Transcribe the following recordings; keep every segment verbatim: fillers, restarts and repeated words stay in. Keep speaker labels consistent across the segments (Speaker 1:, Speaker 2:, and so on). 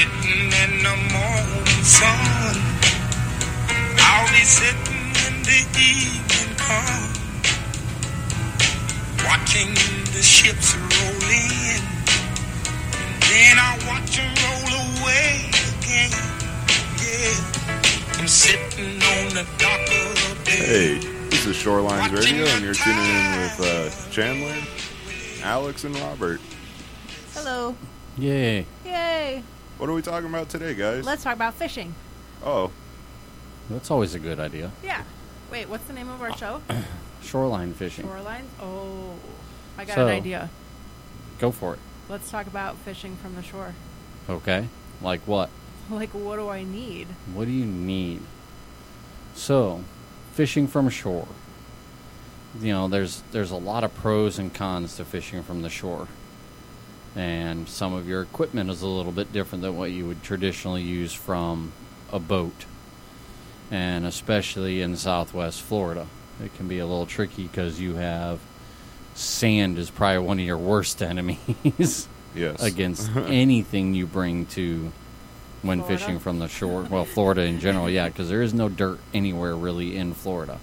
Speaker 1: sitting in the morning sun. I'll be sitting in the evening come, watching the ships roll in, and then I watch them roll away again. Yeah, I'm sitting on the dock of the bay.
Speaker 2: Hey, this is Shorelines Radio, and you're tuning in with uh, Chandler, Alex, and Robert.
Speaker 3: Hello.
Speaker 4: Yay.
Speaker 3: Yay.
Speaker 2: What are we talking about today, guys?
Speaker 3: Let's talk about fishing.
Speaker 2: Oh.
Speaker 4: That's always a good idea.
Speaker 3: Yeah. Wait, what's the name of our show?
Speaker 4: Shoreline fishing.
Speaker 3: Shoreline? Oh, I got
Speaker 4: So,
Speaker 3: an idea.
Speaker 4: Go for it.
Speaker 3: Let's talk about fishing from the shore.
Speaker 4: Okay. Like what?
Speaker 3: Like, what do I need?
Speaker 4: What do you need? So, fishing from shore. You know, there's there's a lot of pros and cons to fishing from the shore. And some of your equipment is a little bit different than what you would traditionally use from a boat. And especially in Southwest Florida, it can be a little tricky because you have sand is probably one of your worst enemies.
Speaker 2: Yes.
Speaker 4: Against anything you bring to when
Speaker 3: Florida?
Speaker 4: fishing from the shore. Well, Florida in general, yeah, because there is no dirt anywhere really in Florida.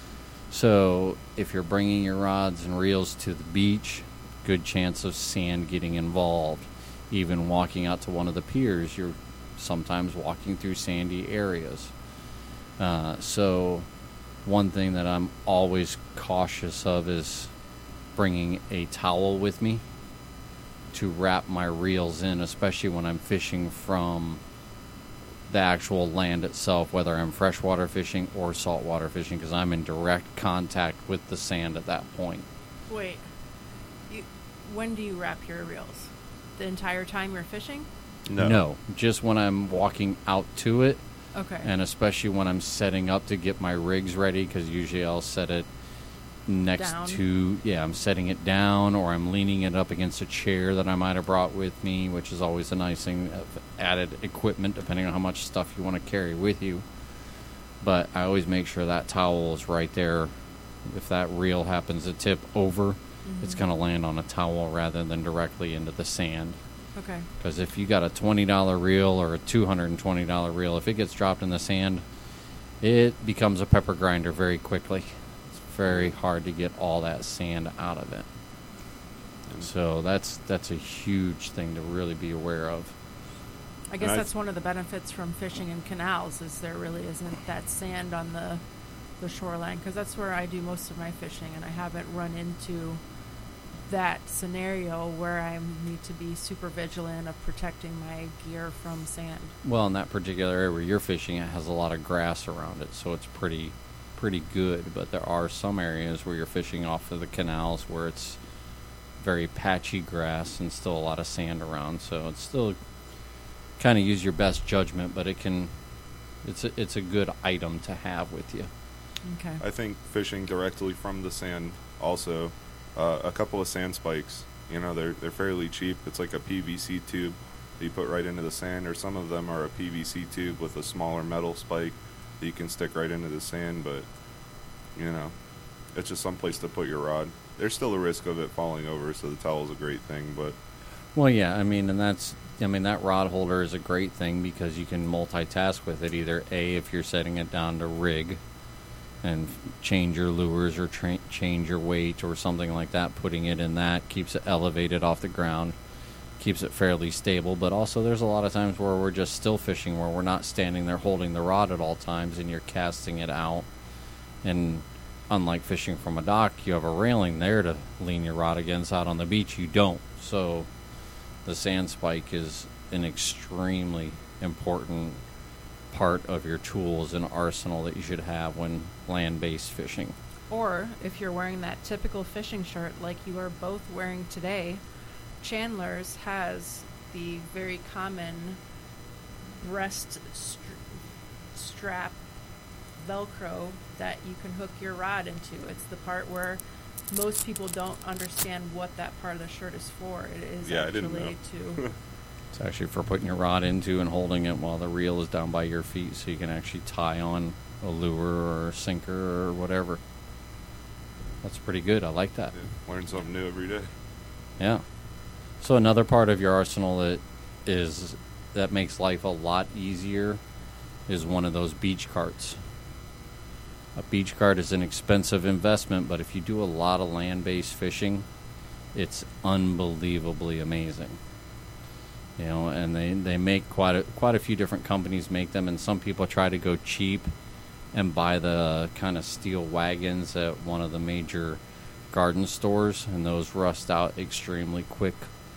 Speaker 4: So if you're bringing your rods and reels to the beach, good chance of sand getting involved. Even walking out to one of the piers, you're sometimes walking through sandy areas. Uh, so one thing that I'm always cautious of is bringing a towel with me to wrap my reels in, especially when I'm fishing from the actual land itself, whether I'm freshwater fishing or saltwater fishing, because I'm in direct contact with the sand at that point.
Speaker 3: Wait. You, when do you wrap your reels? The entire time you're fishing?
Speaker 2: No.
Speaker 4: No, just when I'm walking out to it,
Speaker 3: Okay.
Speaker 4: and especially when I'm setting up to get my rigs ready, because usually I'll set it next
Speaker 3: Down.
Speaker 4: to, yeah, I'm setting it down, or I'm leaning it up against a chair that I might have brought with me, which is always a nice thing, added equipment, depending on how much stuff you want to carry with you. But I always make sure that towel is right there. If that reel happens to tip over,
Speaker 3: Mm-hmm.
Speaker 4: it's going to land on a towel rather than directly into the sand.
Speaker 3: Okay.
Speaker 4: Because if you got a twenty dollar reel or a two hundred twenty dollar reel, if it gets dropped in the sand, it becomes a pepper grinder very quickly. It's very hard to get all that sand out of it. So that's that's a huge thing to really be aware of.
Speaker 3: I guess
Speaker 2: I-
Speaker 3: that's one of the benefits from fishing in canals is there really isn't that sand on the the shoreline, because that's where I do most of my fishing, and I haven't run into that scenario where I need to be super vigilant of protecting my gear from sand.
Speaker 4: Well, in that particular area where you're fishing, it has a lot of grass around it, so it's pretty pretty good. But there are some areas where you're fishing off of the canals where it's very patchy grass and still a lot of sand around, so it's still kind of use your best judgment, but it can it's a, it's a good item to have with you.
Speaker 3: Okay.
Speaker 2: I think fishing directly from the sand also, uh, a couple of sand spikes, you know, they're they're fairly cheap. It's like a P V C tube that you put right into the sand, or some of them are a P V C tube with a smaller metal spike that you can stick right into the sand, but, you know, it's just some place to put your rod. There's still a risk of it falling over, so the towel's a great thing, but...
Speaker 4: Well, yeah, I mean, and that's, I mean, that rod holder is a great thing because you can multitask with it. Either A, if you're setting it down to rig and change your lures or tra- change your weight or something like that, putting it in that keeps it elevated off the ground, keeps it fairly stable. But also there's a lot of times where we're just still fishing, where we're not standing there holding the rod at all times and you're casting it out. And unlike fishing from a dock, you have a railing there to lean your rod against. Out on the beach, you don't. So the sand spike is an extremely important part of your tools and arsenal that you should have when land-based fishing.
Speaker 3: Or if you're wearing that typical fishing shirt like you are both wearing today, Chandler's has the very common breast str- strap Velcro that you can hook your rod into. It's the part where most people don't understand what that part of the shirt is for. It is
Speaker 2: Yeah, I
Speaker 3: actually
Speaker 2: didn't know.
Speaker 3: to
Speaker 4: It's actually for putting your rod into and holding it while the reel is down by your feet, so you can actually tie on a lure or a sinker or whatever. That's pretty good. I like that.
Speaker 2: Yeah, learn something new every day.
Speaker 4: Yeah. So another part of your arsenal that is that makes life a lot easier is one of those beach carts. A beach cart is an expensive investment, but if you do a lot of land-based fishing, it's unbelievably amazing. You know, and they, they make quite a, quite a few different companies make them, and some people try to go cheap and buy the kind of steel wagons at one of the major garden stores, and those rust out extremely quick.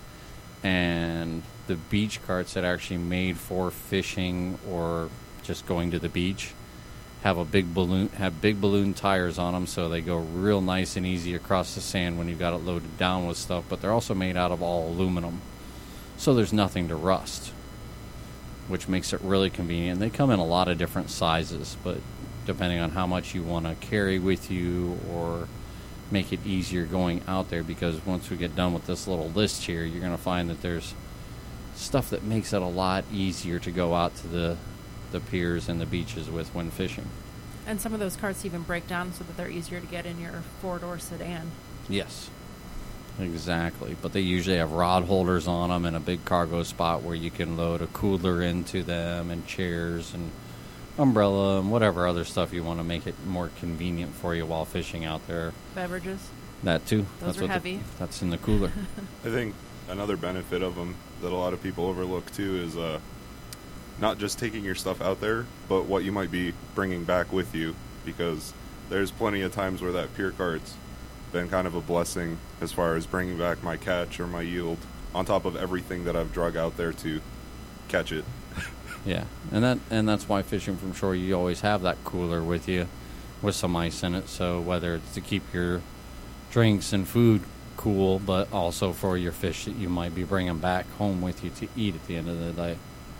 Speaker 4: And the beach carts that are actually made for fishing or just going to the beach have a big balloon have big balloon tires on them, so they go real nice and easy across the sand when you've got it loaded down with stuff. But they're also made out of all aluminum, so there's nothing to rust, which makes it really convenient. They come in a lot of different sizes, but depending on how much you want to carry with you or make it easier going out there, because once we get done with this little list here, you're going to find that there's stuff that makes it a lot easier to go out to the the piers and the beaches with when fishing.
Speaker 3: And some of those carts even break down so that they're easier to get in your four-door sedan.
Speaker 4: Yes, exactly. But they usually have rod holders on them and a big cargo spot where you can load a cooler into them and chairs and umbrella and whatever other stuff you want to make it more convenient for you while fishing out there.
Speaker 3: Beverages.
Speaker 4: That too.
Speaker 3: Those
Speaker 4: that's
Speaker 3: are
Speaker 4: what
Speaker 3: heavy.
Speaker 4: The, that's in the cooler.
Speaker 2: I think another benefit of them that a lot of people overlook too is uh, not just taking your stuff out there, but what you might be bringing back with you, because there's plenty of times where that pier cart's been kind of a blessing as far as bringing back my catch or my yield on top of everything that I've drug out there to catch it.
Speaker 4: Yeah, and that and that's why fishing from shore, you always have that cooler with you with some ice in it, so whether it's to keep your drinks and food cool, but also for your fish that you might be bringing back home with you to eat at the end of the day.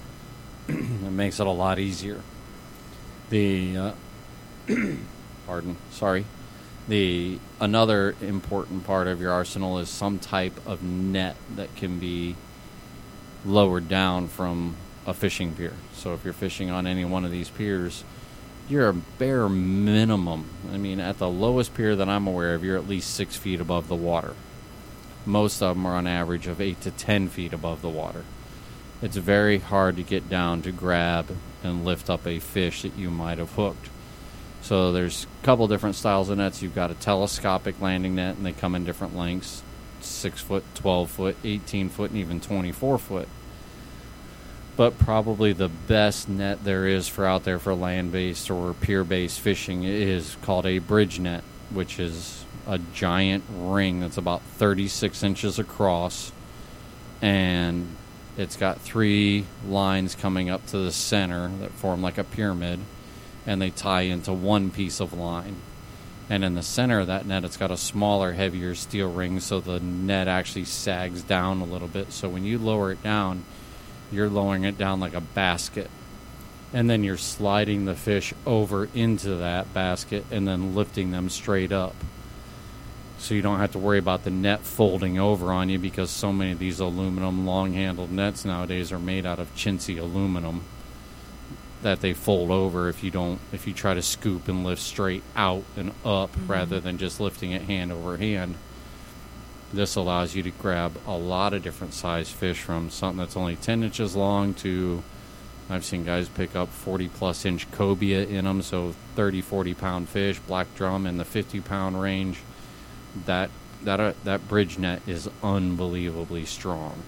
Speaker 4: It makes it a lot easier. The uh, pardon, sorry. The another important part of your arsenal is some type of net that can be lowered down from a fishing pier. So if you're fishing on any one of these piers, you're a bare minimum. I mean, at the lowest pier that I'm aware of, you're at least six feet above the water. Most of them are on average of eight to ten feet above the water. It's very hard to get down to grab and lift up a fish that you might have hooked. So there's a couple different styles of nets. You've got a telescopic landing net, and they come in different lengths, six foot, twelve foot, eighteen foot, and even twenty-four foot. But probably the best net there is for out there for land-based or pier-based fishing is called a bridge net, which is a giant ring that's about thirty-six inches across, and it's got three lines coming up to the center that form like a pyramid, and they tie into one piece of line. And in the center of that net, it's got a smaller, heavier steel ring, so the net actually sags down a little bit. So when you lower it down, you're lowering it down like a basket. And then you're sliding the fish over into that basket and then lifting them straight up. So you don't have to worry about the net folding over on you, because so many of these aluminum long-handled nets nowadays are made out of chintzy aluminum that they fold over if you don't if you try to scoop and lift straight out and up mm-hmm. rather than just lifting it hand over hand. This allows you to grab a lot of different size fish, from something that's only ten inches long to, I've seen guys pick up forty plus inch cobia in them, so thirty, forty pound fish, black drum in the fifty pound range. That that uh, that bridge net is unbelievably strong.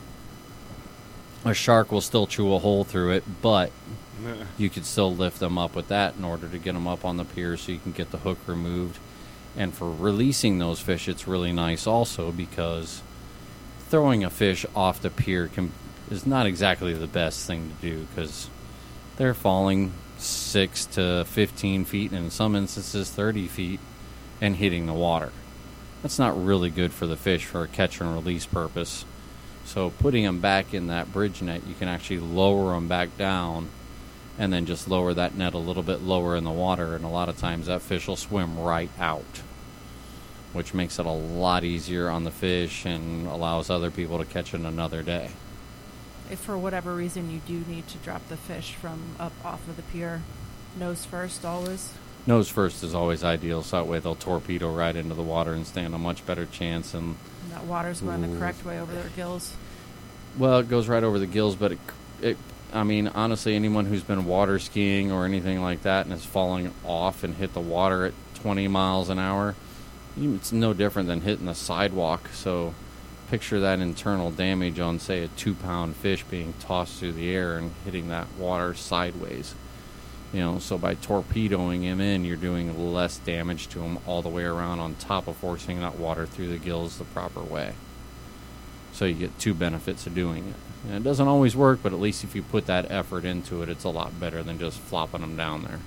Speaker 4: A shark will still chew a hole through it, but you could still lift them up with that in order to get them up on the pier so you can get the hook removed. And for releasing those fish, it's really nice also, because throwing a fish off the pier can is not exactly the best thing to do, because they're falling six to fifteen feet, and in some instances thirty feet, and hitting the water. That's not really good for the fish for a catch and release purpose. So putting them back in that bridge net, you can actually lower them back down and then just lower that net a little bit lower in the water, and a lot of times that fish will swim right out, which makes it a lot easier on the fish and allows other people to catch it another day.
Speaker 3: If for whatever reason you do need to drop the fish from up off of the pier, nose first always?
Speaker 4: Nose first is always ideal, so that way they'll torpedo right into the water and stand a much better chance. And,
Speaker 3: and that water's going
Speaker 4: ooh.
Speaker 3: the correct way over their gills.
Speaker 4: Well, it goes right over the gills, but it, it I mean, honestly, anyone who's been water skiing or anything like that and is falling off and hit the water at twenty miles an hour, it's no different than hitting the sidewalk. So picture that internal damage on, say, a two-pound fish being tossed through the air and hitting that water sideways. You know, so by torpedoing him in, you're doing less damage to him all the way around on top of forcing that water through the gills the proper way. So you get two benefits of doing it. And it doesn't always work, but at least if you put that effort into it, it's a lot better than just flopping them down there.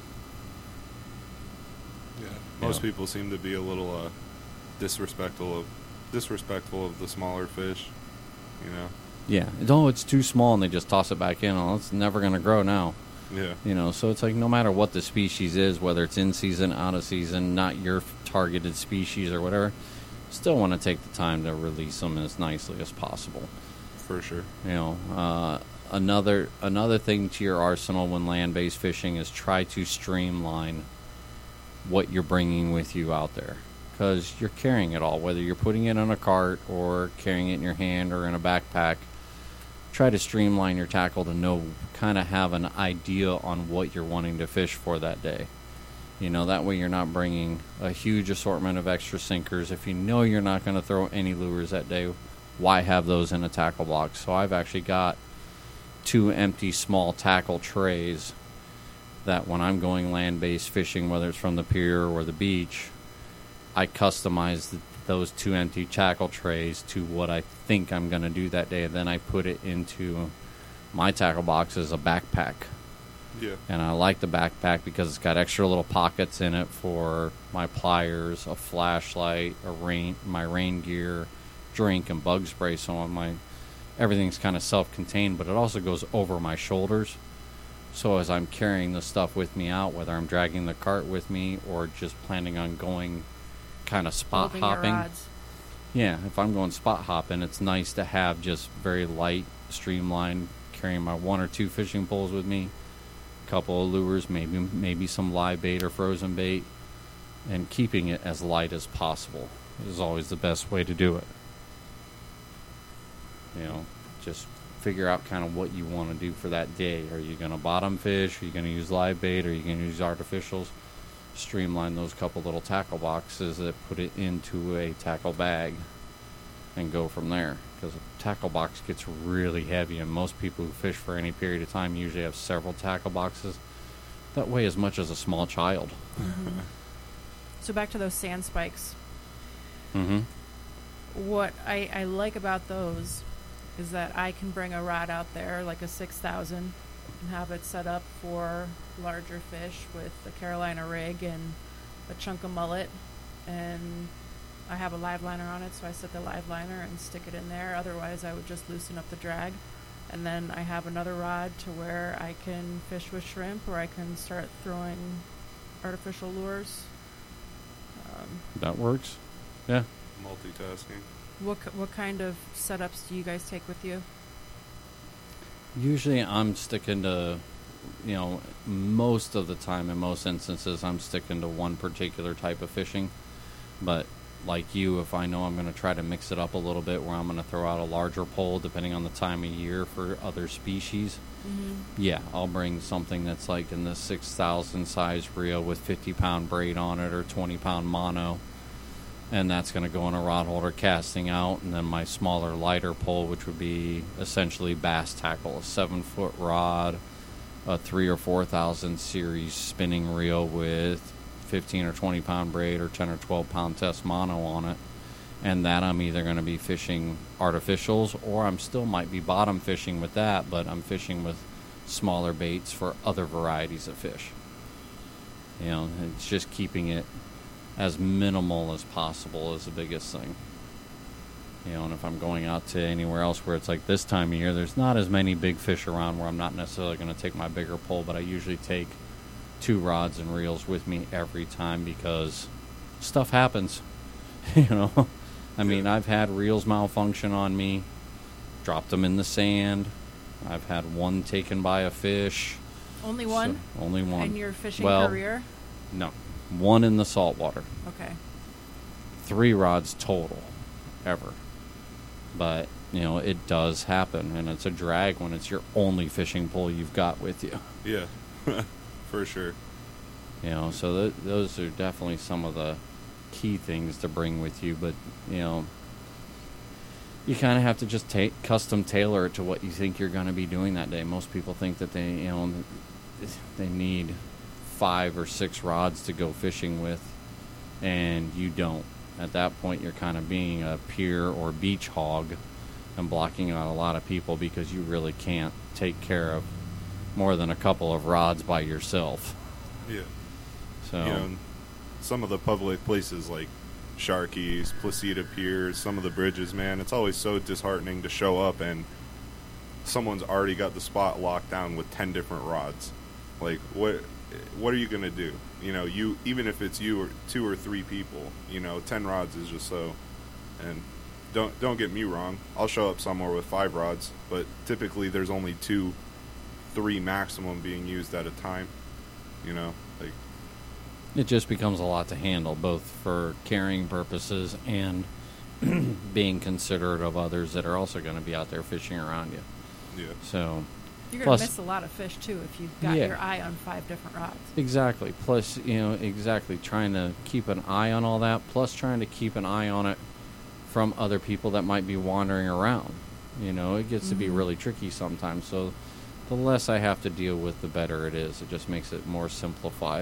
Speaker 2: Yeah. Most
Speaker 4: Yeah.
Speaker 2: people seem to be a little uh, disrespectful of disrespectful of the smaller fish. You know.
Speaker 4: Yeah. Oh, it's too small, and they just toss it back in. Oh, it's never going to grow now.
Speaker 2: Yeah.
Speaker 4: You know, so it's like no matter what the species is, whether it's in season, out of season, not your targeted species or whatever, still want to take the time to release them as nicely as possible.
Speaker 2: For sure.
Speaker 4: You know, uh, another another thing to your arsenal when land-based fishing is try to streamline what you're bringing with you out there, because you're carrying it all, whether you're putting it on a cart or carrying it in your hand or in a backpack. Try to streamline your tackle to know, kind of have an idea on what you're wanting to fish for that day. You know, that way you're not bringing a huge assortment of extra sinkers. If you know you're not going to throw any lures that day, why have those in a tackle box? So I've actually got two empty small tackle trays that when I'm going land-based fishing, whether it's from the pier or the beach, I customize the those two empty tackle trays to what I think I'm going to do that day. And then I put it into my tackle box as a backpack.
Speaker 2: Yeah.
Speaker 4: And I like the backpack because it's got extra little pockets in it for my pliers, a flashlight, a rain, my rain gear, drink, and bug spray. So on my everything's kind of self-contained, but it also goes over my shoulders. So as I'm carrying the stuff with me out, whether I'm dragging the cart with me or just planning on going kind of spot
Speaker 3: Moving your
Speaker 4: hopping.
Speaker 3: rods.
Speaker 4: Yeah, if I'm going spot hopping, it's nice to have just very light, streamlined, carrying my one or two fishing poles with me, a couple of lures, maybe maybe some live bait or frozen bait, and keeping it as light as possible is always the best way to do it. You know, just figure out kind of what you want to do for that day. Are you going to bottom fish? Are you going to use live bait? Are you going to use artificials? Streamline those couple little tackle boxes that put it into a tackle bag and go from there, because a tackle box gets really heavy, and most people who fish for any period of time usually have several tackle boxes that weigh as much as a small child.
Speaker 3: Mm-hmm. So back to those sand spikes.
Speaker 4: Mm-hmm.
Speaker 3: What I, I like about those is that I can bring a rod out there, like a six thousand, and have it set up for larger fish with a Carolina rig and a chunk of mullet, and I have a live liner on it, so I set the live liner and stick it in there. Otherwise I would just loosen up the drag, and then I have another rod to where I can fish with shrimp, or I can start throwing artificial lures. Um,
Speaker 4: That works. Yeah.
Speaker 2: Multitasking.
Speaker 3: what ki- what kind of setups do you guys take with you?
Speaker 4: Usually I'm sticking to, you know, most of the time, in most instances, I'm sticking to one particular type of fishing. But like you, if I know I'm going to try to mix it up a little bit, where I'm going to throw out a larger pole depending on the time of year for other species,
Speaker 3: Mm-hmm.
Speaker 4: yeah, I'll bring something that's like in the six thousand size reel with fifty pound braid on it or twenty pound mono. And that's going to go in a rod holder casting out. And then my smaller, lighter pole, which would be essentially bass tackle, a seven foot rod, a three or four thousand series spinning reel with fifteen or twenty pound braid or ten or twelve pound test mono on it. And that I'm either going to be fishing artificials, or I'm still might be bottom fishing with that, but I'm fishing with smaller baits for other varieties of fish. You know, it's just keeping it as minimal as possible is the biggest thing. You know, and if I'm going out to anywhere else where it's like this time of year, there's not as many big fish around where I'm not necessarily going to take my bigger pole, but I usually take two rods and reels with me every time, because stuff happens. You know, I mean, I've had reels malfunction on me, dropped them in the sand. I've had one taken by a fish.
Speaker 3: Only one?
Speaker 4: So, only one.
Speaker 3: In your fishing
Speaker 4: well,
Speaker 3: career?
Speaker 4: No. One in the saltwater.
Speaker 3: Okay.
Speaker 4: Three rods total, ever. But you know, it does happen, and it's a drag when it's your only fishing pole you've got with you.
Speaker 2: Yeah, for sure.
Speaker 4: You know, so th- those are definitely some of the key things to bring with you, but, you know, you kind of have to just take custom tailor it to what you think you're going to be doing that day. Most people think that they, you know, they need five or six rods to go fishing with, and you don't. At that point, you're kind of being a pier or beach hog and blocking out a lot of people because you really can't take care of more than a couple of rods by yourself.
Speaker 2: Yeah.
Speaker 4: So,
Speaker 2: you know, some of the public places like Sharky's, Placida Piers, some of the bridges, man, it's always so disheartening to show up and someone's already got the spot locked down with ten different rods. Like, what what are you going to do? You know, you even if it's you or two or three people, you know, ten rods is just so. And don't don't get me wrong, I'll show up somewhere with five rods, but typically there's only two, three maximum being used at a time. You know, like,
Speaker 4: it just becomes a lot to handle, both for carrying purposes and being considerate of others that are also going to be out there fishing around you.
Speaker 2: yeah.
Speaker 4: So,
Speaker 3: You're going
Speaker 4: plus-
Speaker 3: to miss a lot of fish, too, if you've got
Speaker 4: Yeah.
Speaker 3: your eye on five different rods.
Speaker 4: exactly. Plus, you know, exactly trying to keep an eye on all that, plus trying to keep an eye on it from other people that might be wandering around. You know, it gets to be really tricky sometimes. So, the less I have to deal with, the better it is. It just makes it more simplified.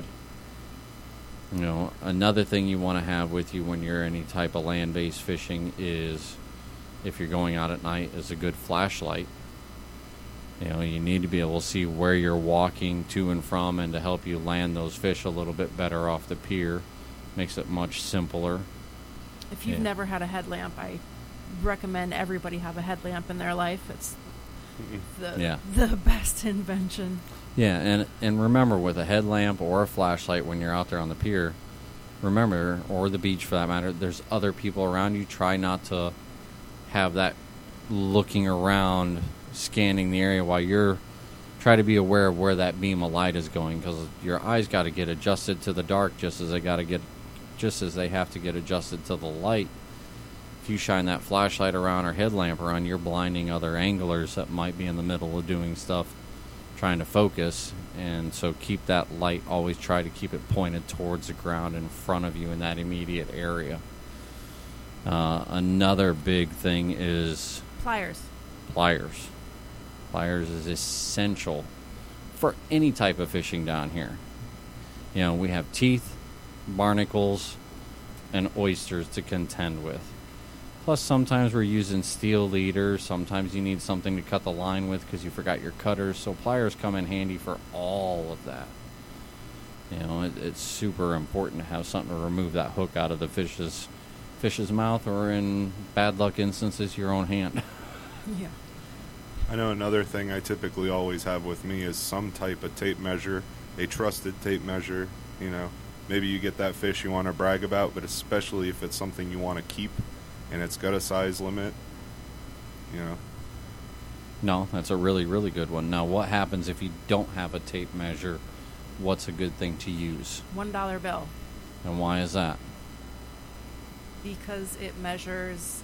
Speaker 4: You know, another thing you want to have with you when you're any type of land-based fishing is, if you're going out at night, is a good flashlight. You know, you need to be able to see where you're walking to and from, and to help you land those fish a little bit better off the pier. Makes it much simpler.
Speaker 3: If you've
Speaker 4: Yeah.
Speaker 3: never had a headlamp, I recommend everybody have a headlamp in their life. It's the
Speaker 4: Yeah.
Speaker 3: the best invention.
Speaker 4: Yeah, and and remember, with a headlamp or a flashlight when you're out there on the pier, remember, or the beach for that matter, there's other people around you. Try not to have that looking around, scanning the area while you're, try to be aware of where that beam of light is going, because your eyes got to get adjusted to the dark just as they got to get, just as they have to get adjusted to the light. If you shine that flashlight around or headlamp around, you're blinding other anglers that might be in the middle of doing stuff, trying to focus. And so keep that light, always try to keep it pointed towards the ground in front of you in that immediate area. Uh, another big thing is
Speaker 3: Pliers.
Speaker 4: pliers. Pliers is essential for any type of fishing down here. You know, we have teeth, barnacles, and oysters to contend with. Plus, sometimes we're using steel leaders. Sometimes you need something to cut the line with because you forgot your cutters. So pliers come in handy for all of that. You know, it, it's super important to have something to remove that hook out of the fish's fish's mouth, or in bad luck instances, your own hand.
Speaker 3: Yeah.
Speaker 2: I know another thing I typically always have with me is some type of tape measure, a trusted tape measure. You know, maybe you get that fish you want to brag about, but especially if it's something you want to keep and it's got a size limit, you know.
Speaker 4: No, that's a really, really good one. Now, what happens if you don't have a tape measure? What's a good thing to use?
Speaker 3: One dollar bill.
Speaker 4: And why is that?
Speaker 3: Because it measures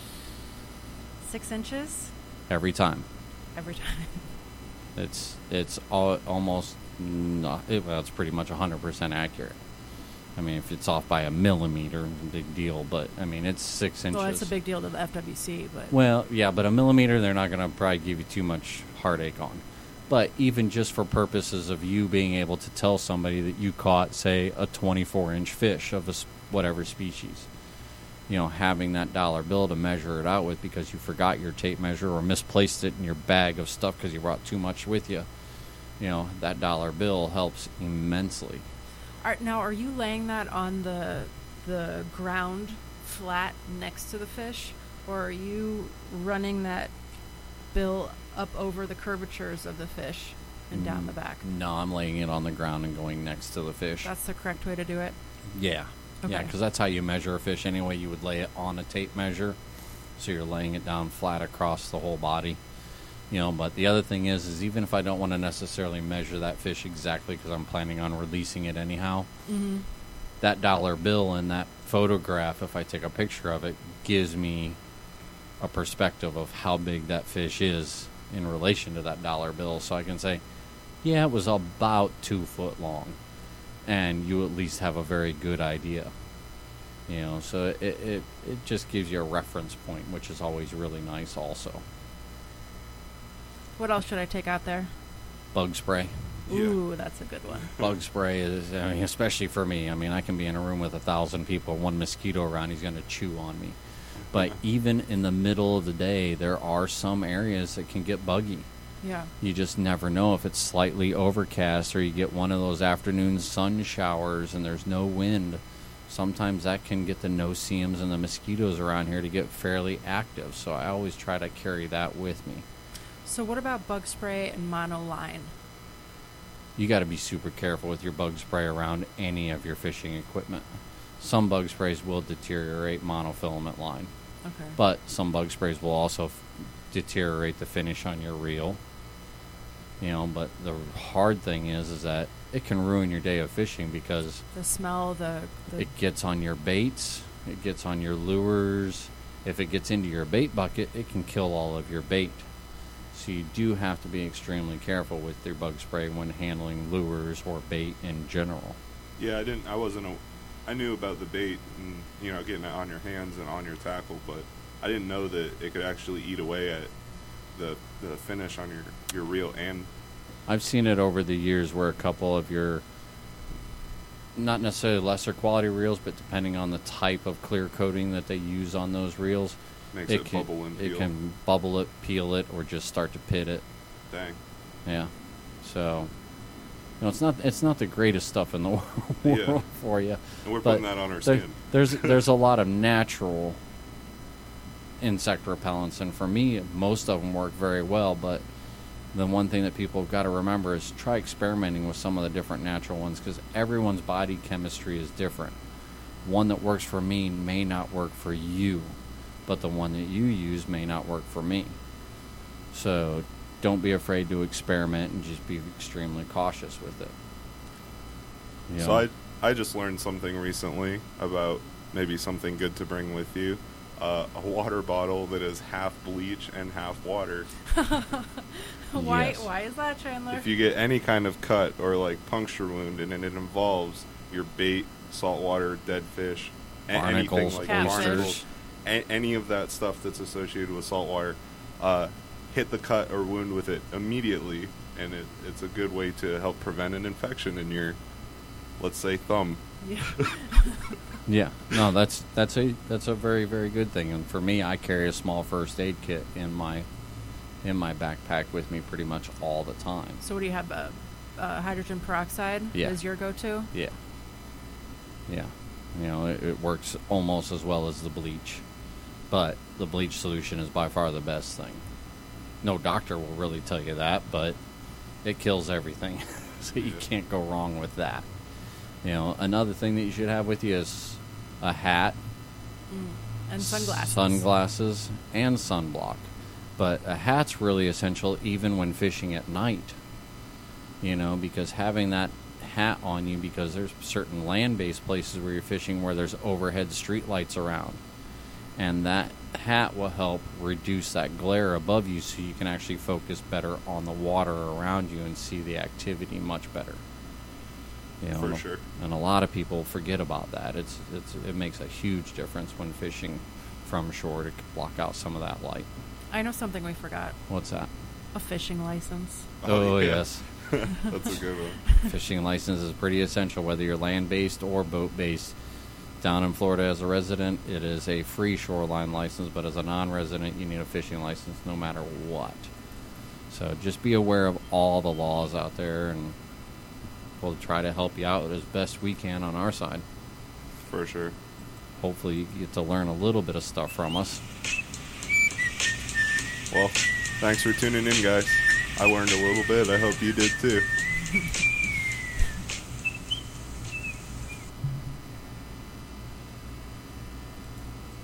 Speaker 3: six inches
Speaker 4: Every time.
Speaker 3: every time.
Speaker 4: It's it's all, almost not, it, well, it's pretty much one hundred percent accurate. I mean, if it's off by a millimeter, it's a big deal. But, I mean, it's six inches.
Speaker 3: Well, it's a big deal to the F W C, but
Speaker 4: Well, yeah, but a millimeter, they're not going to probably give you too much heartache on. But even just for purposes of you being able to tell somebody that you caught, say, a twenty-four inch fish of a s- whatever species, you know, having that dollar bill to measure it out with because you forgot your tape measure or misplaced it in your bag of stuff because you brought too much with you, you know, that dollar bill helps immensely.
Speaker 3: Are, now, are you laying that on the the ground flat next to the fish, or are you running that bill up over the curvatures of the fish and down the back?
Speaker 4: No, I'm laying it on the ground and going next to the fish.
Speaker 3: That's the correct way to do it.
Speaker 4: Yeah. Yeah,
Speaker 3: Okay.
Speaker 4: because that's how you measure a fish anyway. You would lay it on a tape measure, so you're laying it down flat across the whole body. You know, but the other thing is, is even if I don't want to necessarily measure that fish exactly because I'm planning on releasing it anyhow,
Speaker 3: Mm-hmm.
Speaker 4: that dollar bill and that photograph, if I take a picture of it, gives me a perspective of how big that fish is in relation to that dollar bill. So I can say, yeah, it was about two foot long, and you at least have a very good idea. You know, so it, it, it just gives you a reference point, which is always really nice also.
Speaker 3: What else should I take out there?
Speaker 4: Bug spray.
Speaker 2: Yeah.
Speaker 3: Ooh, that's a good one.
Speaker 4: Bug spray is, I mean, especially for me. I mean, I can be in a room with a thousand people, one mosquito around, he's going to chew on me. But even in the middle of the day, there are some areas that can get buggy.
Speaker 3: Yeah.
Speaker 4: You just never know if it's slightly overcast or you get one of those afternoon sun showers and there's no wind. Sometimes that can get the no-see-ums and the mosquitoes around here to get fairly active. So I always try to carry that with me.
Speaker 3: So what about bug spray and monoline?
Speaker 4: You got to be super careful with your bug spray around any of your fishing equipment. Some bug sprays will deteriorate monofilament line,
Speaker 3: Okay.
Speaker 4: but some bug sprays will also f- deteriorate the finish on your reel. You know, but the hard thing is, is that it can ruin your day of fishing because
Speaker 3: The smell, the, the
Speaker 4: it gets on your baits, it gets on your lures. If it gets into your bait bucket, it can kill all of your bait. So you do have to be extremely careful with your bug spray when handling lures or bait in general.
Speaker 2: Yeah, I didn't. I wasn't. A, I knew about the bait and you know getting it on your hands and on your tackle, but I didn't know that it could actually eat away at the the finish on your your reel. And
Speaker 4: I've seen it over the years where a couple of your, not necessarily lesser quality reels, but depending on the type of clear coating that they use on those reels,
Speaker 2: makes
Speaker 4: it
Speaker 2: it,
Speaker 4: can,
Speaker 2: bubble and
Speaker 4: it
Speaker 2: peel.
Speaker 4: can bubble it, peel it, or just start to pit it.
Speaker 2: Dang.
Speaker 4: Yeah. So, you know, it's not it's not the greatest stuff in the world
Speaker 2: Yeah.
Speaker 4: for you.
Speaker 2: And we're
Speaker 4: But
Speaker 2: putting that on our
Speaker 4: there-
Speaker 2: skin.
Speaker 4: There's there's a lot of natural insect repellents, and for me, most of them work very well. But the one thing that people have got to remember is try experimenting with some of the different natural ones because everyone's body chemistry is different. One that works for me may not work for you, but the one that you use may not work for me. So don't be afraid to experiment and just be extremely cautious with it. You
Speaker 2: So
Speaker 4: know?
Speaker 2: I I just learned something recently about maybe something good to bring with you. Uh, a water bottle that is half bleach and half water.
Speaker 3: why
Speaker 4: Yes.
Speaker 3: why is that, Chandler?
Speaker 2: If you get any kind of cut or like puncture wound and it involves your bait, saltwater, dead fish, a- anything
Speaker 4: Barnacles,
Speaker 2: like
Speaker 3: Catfish.
Speaker 2: barnacles, a- any of that stuff that's associated with saltwater, uh, hit the cut or wound with it immediately, and it, it's a good way to help prevent an infection in your, let's say, thumb.
Speaker 3: Yeah.
Speaker 4: Yeah, no, that's that's a that's a very very good thing. And for me, I carry a small first aid kit in my in my backpack with me pretty much all the time.
Speaker 3: So what do you have? Uh, uh, hydrogen peroxide
Speaker 4: Yeah.
Speaker 3: is your go-to?
Speaker 4: Yeah, yeah, you know, it, it works almost as well as the bleach, but the bleach solution is by far the best thing. No doctor will really tell you that, but it kills everything, so you
Speaker 2: Yeah.
Speaker 4: can't go wrong with that. You know, another thing that you should have with you is a hat,
Speaker 3: And sunglasses.
Speaker 4: sunglasses, and sunblock. But a hat's really essential even when fishing at night. You know, because having that hat on you, because there's certain land-based places where you're fishing where there's overhead street lights around. And that hat will help reduce that glare above you so you can actually focus better on the water around you and see the activity much better. You know,
Speaker 2: For
Speaker 4: and a-
Speaker 2: sure.
Speaker 4: And a lot of people forget about that. It's it's it makes a huge difference when fishing from shore to block out some of that light.
Speaker 3: I know something we forgot.
Speaker 4: What's that?
Speaker 3: A fishing license.
Speaker 4: Oh,
Speaker 2: yeah.
Speaker 4: yes.
Speaker 2: That's a good one.
Speaker 4: Fishing license is pretty essential whether you're land-based or boat-based. Down in Florida as a resident, it is a free shoreline license, but as a non-resident, you need a fishing license no matter what. So just be aware of all the laws out there, and we'll try to help you out as best we can on our side.
Speaker 2: For sure.
Speaker 4: Hopefully you get to learn a little bit of stuff from us.
Speaker 2: Well, thanks for tuning in, guys. I learned a little bit. I hope you did too.